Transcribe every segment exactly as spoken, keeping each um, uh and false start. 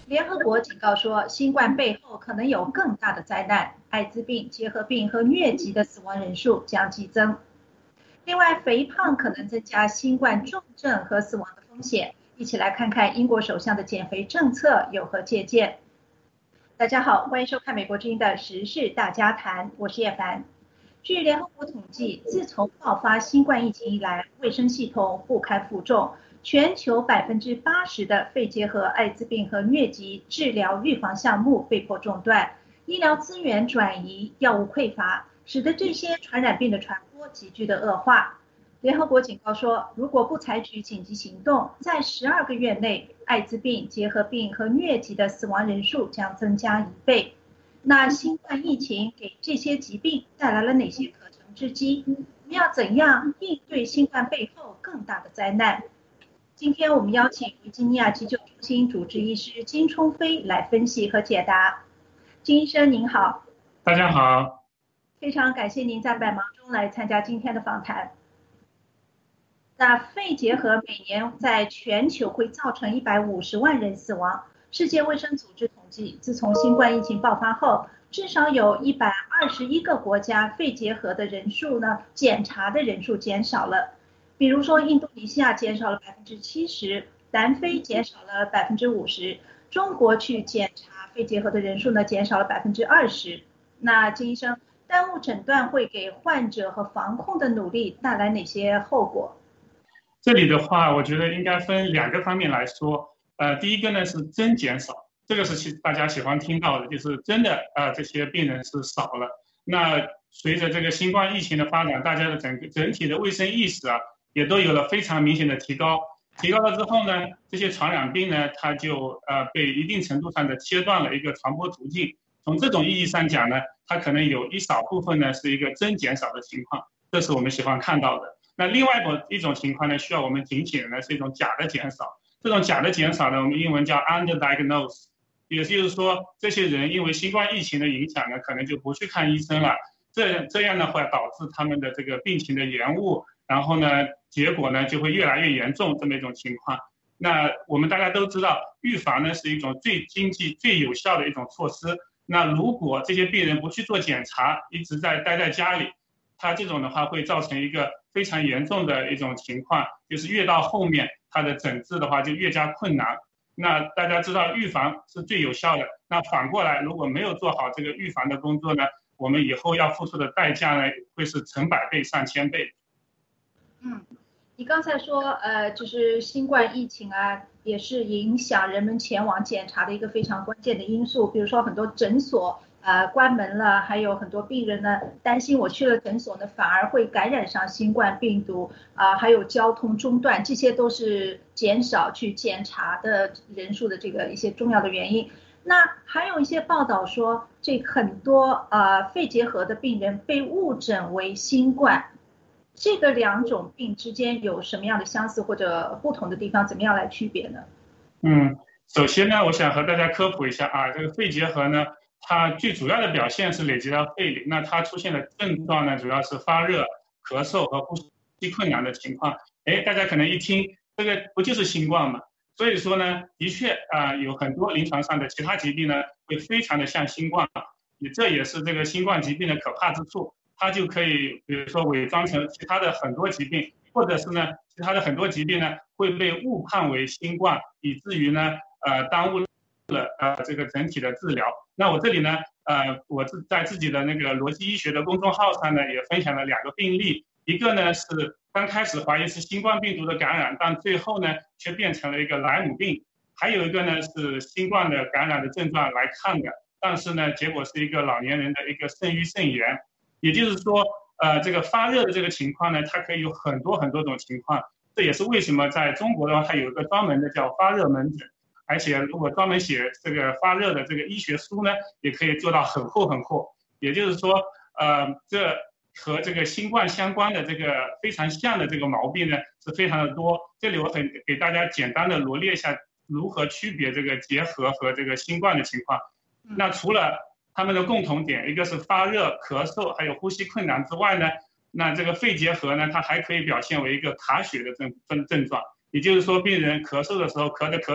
联合国警告说，新冠背后可能有更大的灾难，艾滋病、结核病和疟疾的死亡人数将激增。另外，肥胖可能增加新冠重症和死亡的风险。一起来看看英国首相的减肥政策有何借鉴。大家好，欢迎收看美国之音的时事大家谈，我是叶凡。据联合国统计，自从爆发新冠疫情以来，卫生系统不堪负重，全球百分之八十的肺结核、艾滋病和疟疾治疗预防项目被迫中断，医疗资源转移，药物匮乏，使得这些传染病的传播急剧的恶化。联合国警告说，如果不采取紧急行动，在十二个月内，艾滋病、结核病和疟疾的死亡人数将增加一倍。那新冠疫情给这些疾病带来了哪些可乘之机？我们要怎样应对新冠背后更大的灾难？今天我们邀请维吉尼亚急救中心主治医师金冲飞来分析和解答。金医生您好。 大家好。 非常感谢您在百忙中来参加今天的访谈。那肺结核每年在全球会造成一百五十万人死亡。世界卫生组织统计，自从新冠疫情爆发后，至少有一百二十一个国家肺结核的人数呢，检查的人数减少了。比如说，印度尼西亚减少了百分之七十，南非减少了百分之五十，中国去检查肺结核的人数呢，减少了百分之二十。那金医生，耽误诊断会给患者和防控的努力带来哪些后果？ 这里的话，我觉得应该分两个方面来说。呃，第一个呢是真减少，这个是其大家喜欢听到的，就是真的呃这些病人是少了。那随着这个新冠疫情的发展，大家的整个整体的卫生意识啊，也都有了非常明显的提高。提高了之后呢，这些传染病呢，它就呃被一定程度上的切断了一个传播途径。从这种意义上讲呢，它可能有一少部分呢是一个真减少的情况，这是我们喜欢看到的。那另外一种情况呢，需要我们警醒的呢是一种假的减少。这种假的减少呢，我们英文叫 underdiagnose， 也就是说，这些人因为新冠疫情的影响呢，可能就不去看医生了。这这样的话，导致他们的这个病情的延误，然后呢，结果呢就会越来越严重，这么一种情况。那我们大家都知道，预防呢是一种最经济、最有效的一种措施。那如果这些病人不去做检查，一直在待在家里，他这种的话会造成一个非常严重的一种情况，就是越到后面，它的诊治的话就越加困难。那大家知道预防是最有效的，那反过来如果没有做好这个预防的工作呢，我们以后要付出的代价呢会是成百倍、上千倍。 嗯，你刚才说呃，就是新冠疫情啊，也是影响人们前往检查的一个非常关键的因素。比如说很多诊所呃关门了，还有很多病人呢担心我去了诊所呢反而会感染上新冠病毒啊、呃，还有交通中断，这些都是减少去检查的人数的这个一些重要的原因。那还有一些报道说，这很多呃肺结核的病人被误诊为新冠。这个两种病之间有什么样的相似或者不同的地方？怎么样来区别呢？ 嗯，首先呢，我想和大家科普一下啊，这个肺结核呢，它最主要的表现是累积到肺里，那它出现的症状呢，主要是发热、咳嗽和呼吸困难的情况。哎，大家可能一听这个不就是新冠吗？所以说呢，的确啊、呃，有很多临床上的其他疾病呢，会非常的像新冠，也这也是这个新冠疾病的可怕之处。它就可以，比如说伪装成其他的很多疾病，或者是呢，其他的很多疾病呢会被误判为新冠，以至于呢，呃，耽误了呃这个整体的治疗。那我这里呢，呃，我自在自己的那个逻辑医学的公众号上呢，也分享了两个病例，一个呢是刚开始怀疑是新冠病毒的感染，但最后呢却变成了一个莱姆病，还有一个呢是新冠的感染的症状来看的，但是呢结果是一个老年人的一个肾盂肾炎。也就是说，呃，这个发热的这个情况呢，它可以有很多很多种情况。这也是为什么在中国的话，它有一个专门的叫发热门诊，而且如果专门写这个发热的这个医学书呢，也可以做到很厚很厚。也就是说，呃，这和这个新冠相关的这个非常像的这个毛病呢，是非常的多。这里我很给大家简单的罗列一下如何区别这个结核和这个新冠的情况。那除了他们的共同点，一个是发热、咳嗽，还有呼吸困难之外呢，那这个肺结核呢，它还可以表现为一个卡血的症症症状，也就是说，病人咳嗽的时候，咳着咳着，咳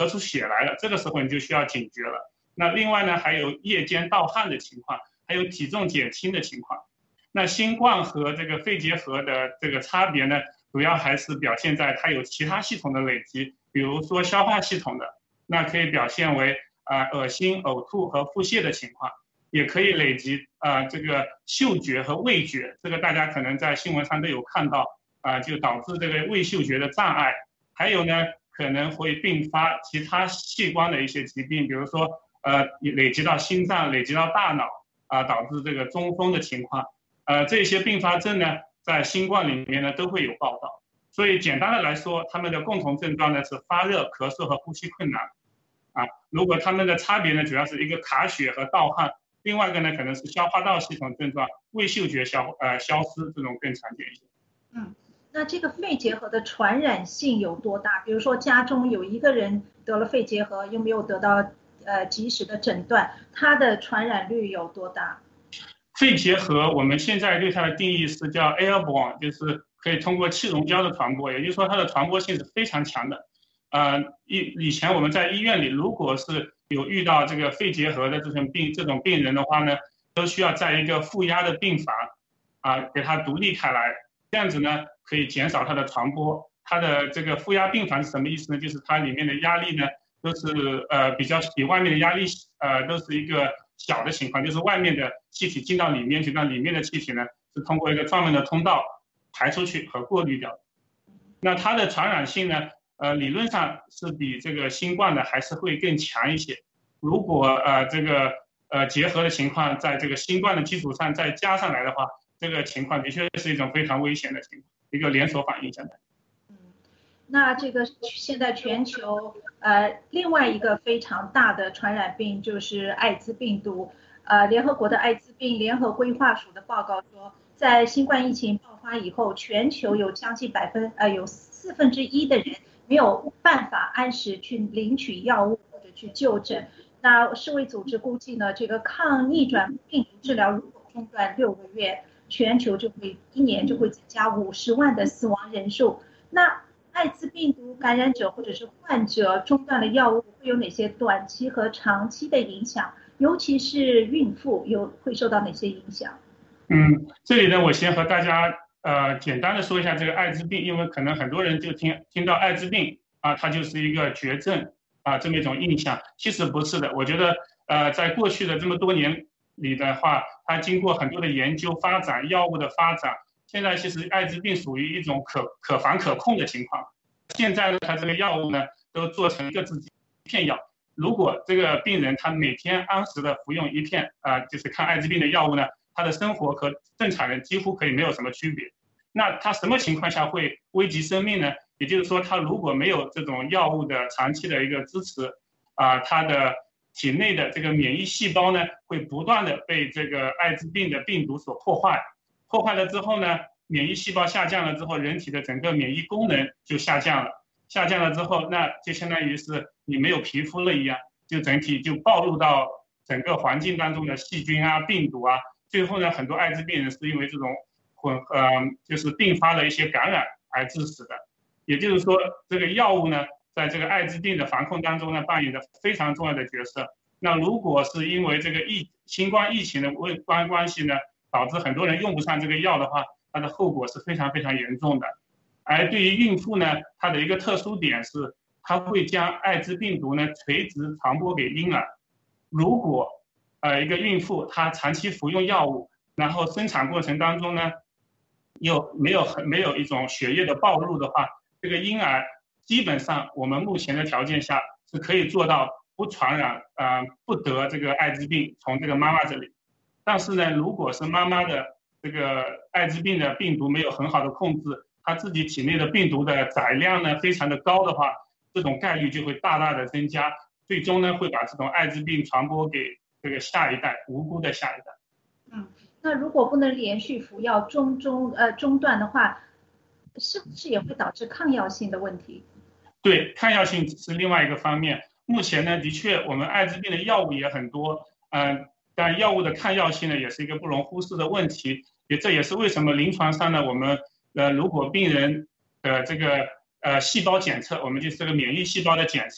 咳出血来了，这个时候你就需要警觉了。那另外呢，还有夜间盗汗的情况，还有体重减轻的情况。那新冠和这个肺结核的这个差别呢，主要还是表现在它有其他系统的累积，比如说消化系统的，那可以表现为啊、呃、恶心、呕吐和腹泻的情况，也可以累积啊、呃、这个嗅觉和味觉，这个大家可能在新闻上都有看到啊、呃，就导致这个味嗅觉的障碍。还有呢，可能会并发其他器官的一些疾病，比如说呃累积到心脏、累积到大脑啊、呃，导致这个中风的情况。呃，这些并发症呢，在新冠里面呢都会有报道。所以简单的来说，他们的共同症状呢是发热、咳嗽和呼吸困难。啊，如果他们的差别呢，主要是一个卡血和盗汗，另外一个呢可能是消化道系统症状，味嗅觉消呃消失这种更常见一些。 嗯，那这个肺结核的传染性有多大？比如说家中有一个人得了肺结核，又没有得到呃及时的诊断，它的传染率有多大？ 肺结核我们现在对它的定义是叫 airborne， 就是可以通过气溶胶的传播，也就是说它的传播性是非常强的。呃，以以前我们在医院里，如果是有遇到这个肺结核的这种病这种病人的话呢，都需要在一个负压的病房啊、呃、给他独立开来，这样子呢可以减少它的传播。它的这个负压病房是什么意思呢？就是它里面的压力呢都是呃比较比外面的压力呃都是一个小的情况，就是外面的气体进到里面去，那里面的气体呢是通过一个专门的通道排出去和过滤掉。那它的传染性呢，呃，理论上是比这个新冠的还是会更强一些。如果呃这个呃结合的情况在这个新冠的基础上再加上来的话，这个情况的确是一种非常危险的情况，一个连锁反应相当于。 那这个现在全球呃另外一个非常大的传染病就是艾滋病毒，呃，联合国的艾滋病联合规划署的报告说，在新冠疫情爆发以后，全球有将近百分呃有四分之一的人没有办法按时去领取药物或者去就诊。那世卫组织估计呢，这个抗逆转病毒治疗如果中断六个月，全球就会一年就会增加五十万的死亡人数。那艾滋病毒感染者或者是患者中断了药物，会有哪些短期和长期的影响？尤其是孕妇有会受到哪些影响？ 嗯，这里呢，我先和大家呃简单的说一下这个艾滋病，因为可能很多人就听听到艾滋病啊，它就是一个绝症啊这么一种印象，其实不是的。我觉得呃在过去的这么多年里的话，它经过很多的研究发展，药物的发展。现在其实艾滋病属于一种可可防可控的情况。现在呢，它这个药物呢都做成各自几片药。如果这个病人他每天按时的服用一片啊、呃，就是抗艾滋病的药物呢，他的生活和正常人几乎可以没有什么区别。那他什么情况下会危及生命呢？也就是说，他如果没有这种药物的长期的一个支持啊、呃，他的体内的这个免疫细胞呢会不断的被这个艾滋病的病毒所破坏。破坏了之后呢，免疫细胞下降了之后，人体的整个免疫功能就下降了。下降了之后，那就相当于是你没有皮肤了一样，就整体就暴露到整个环境当中的细菌啊、病毒啊。最后呢，很多艾滋病人是因为这种混呃，就是并发的一些感染而致死的。也就是说，这个药物呢，在这个艾滋病的防控当中呢，扮演着非常重要的角色。那如果是因为这个疫新冠疫情的关关系呢，导致很多人用不上这个药的话，它的后果是非常非常严重的。而对于孕妇呢，它的一个特殊点是，它会将艾滋病毒呢垂直传播给婴儿。如果呃一个孕妇她长期服用药物，然后生产过程当中呢，又没有没有一种血液的暴露的话，这个婴儿基本上我们目前的条件下是可以做到不传染，呃不得这个艾滋病从这个妈妈这里。但是呢，如果是妈妈的这个艾滋病的病毒没有很好的控制，她自己体内的病毒的载量呢非常的高的话，这种概率就会大大的增加，最终呢会把这种艾滋病传播给这个下一代，无辜的下一代。 嗯，那如果不能连续服药中中呃中断的话，是不是也会导致抗药性的问题？ 对，抗药性是另外一个方面。目前呢，的确我们艾滋病的药物也很多，嗯、呃。但药物的抗药性呢，也是一个不容忽视的问题。也这也是为什么临床上呢，我们呃，如果病人的这个呃细胞检测，我们就是这个免疫细胞的检测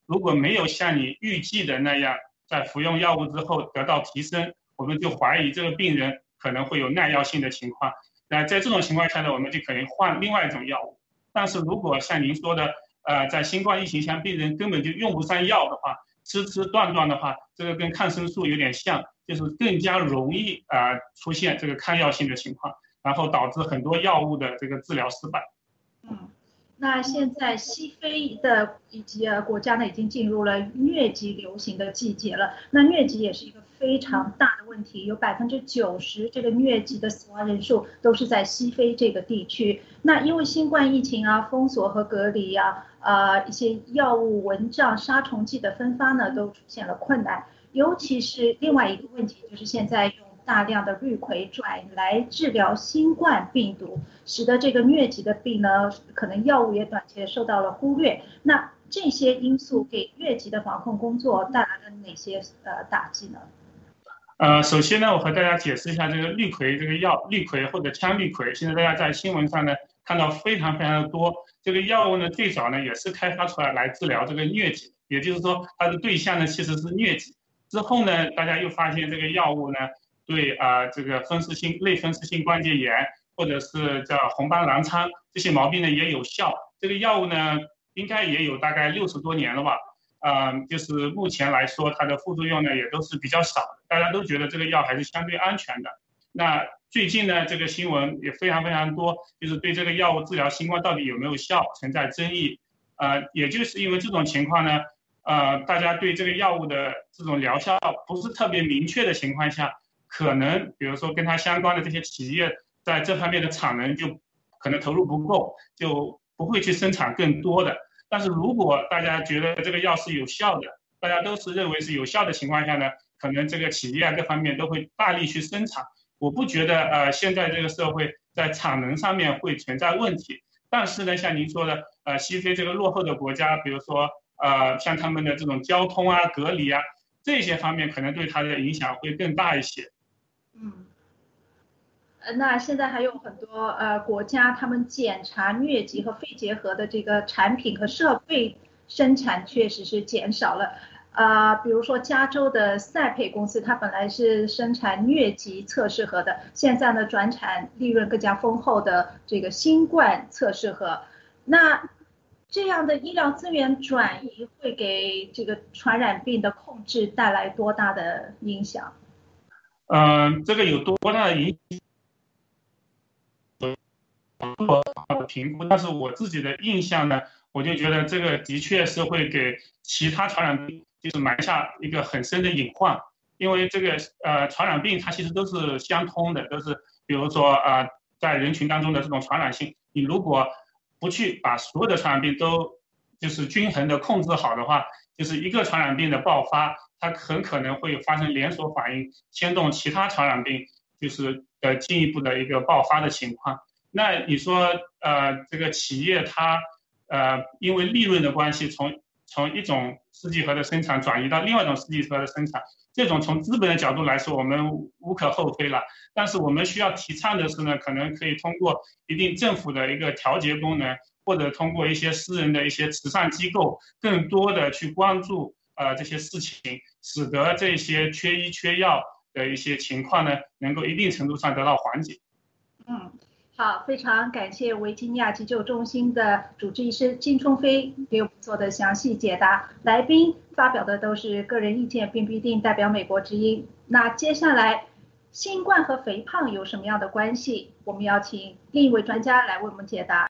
如果没有像你预计的那样，在服用药物之后得到提升，我们就怀疑这个病人可能会有耐药性的情况。那在这种情况下呢，我们就可能换另外一种药物。但是如果像您说的，呃，在新冠疫情下，病人根本就用不上药的话，吃吃断断的话，这个跟抗生素有点像，就是更加容易啊、呃、出现这个抗药性的情况，然后导致很多药物的这个治疗失败。 嗯。那现在西非的以及呃国家呢，已经进入了疟疾流行的季节了。那疟疾也是一个非常大的问题，有百分之九十这个疟疾的死亡人数都是在西非这个地区。那因为新冠疫情啊、封锁和隔离啊、呃一些药物、蚊帐、杀虫剂的分发呢，都出现了困难。尤其是另外一个问题，就是现在用大量的氯喹转来治疗新冠病毒，使得这个疟疾的病呢，可能药物也短期受到了忽略。那这些因素给疟疾的防控工作带来了哪些呃打击呢？ 呃，首先呢，我和大家解释一下这个氯喹这个药，氯喹或者羟氯喹，现在大家在新闻上呢看到非常非常的多。这个药物呢，最早呢也是开发出来来治疗这个疟疾，也就是说它的对象呢其实是疟疾。之后呢，大家又发现这个药物呢，对啊、呃、这个风湿性类风湿性关节炎或者是叫红斑狼疮这些毛病呢也有效。这个药物呢，应该也有大概六十多年了吧。嗯，就是目前来说，它的副作用呢也都是比较少的，大家都觉得这个药还是相对安全的。那最近呢，这个新闻也非常非常多，就是对这个药物治疗新冠到底有没有效存在争议。呃，也就是因为这种情况呢，呃，大家对这个药物的这种疗效不是特别明确的情况下，可能比如说跟它相关的这些企业在这方面的产能就可能投入不够，就不会去生产更多的。但是如果大家觉得这个药是有效的，大家都是认为是有效的情况下呢，可能这个企业啊各方面都会大力去生产。我不觉得呃现在这个社会在产能上面会存在问题。但是呢，像您说的，呃，西非这个落后的国家，比如说呃像他们的这种交通啊、隔离啊这些方面，可能对它的影响会更大一些。 嗯。呃，那现在还有很多呃国家，他们检查疟疾和肺结核的这个产品和设备生产确实是减少了。呃，比如说加州的赛佩公司，它本来是生产疟疾测试盒的，现在呢转产利润更加丰厚的这个新冠测试盒。那这样的医疗资源转移会给这个传染病的控制带来多大的影响？ 嗯、呃，这个有多大的影响？评估，但是我自己的印象呢，我就觉得这个的确是会给其他传染病就是埋下一个很深的隐患，因为这个呃传染病它其实都是相通的，都是比如说呃在人群当中的这种传染性，你如果不去把所有的传染病都就是均衡的控制好的话，就是一个传染病的爆发，它很可能会发生连锁反应，牵动其他传染病就是呃进一步的一个爆发的情况。那你说，呃，这个企业它，呃，因为利润的关系，从从一种试剂盒的生产转移到另外一种试剂盒的生产，这种从资本的角度来说，我们无可厚非了。但是我们需要提倡的是呢，可能可以通过一定政府的一个调节功能，或者通过一些私人的一些慈善机构，更多的去关注呃这些事情，使得这些缺医缺药的一些情况呢，能够一定程度上得到缓解。 嗯。好，非常感谢维吉尼亚急救中心的主治医师金冲飞给我们做的详细解答。来宾发表的都是个人意见，并不一定代表美国之音。那接下来，新冠和肥胖有什么样的关系？我们要请另一位专家来为我们解答。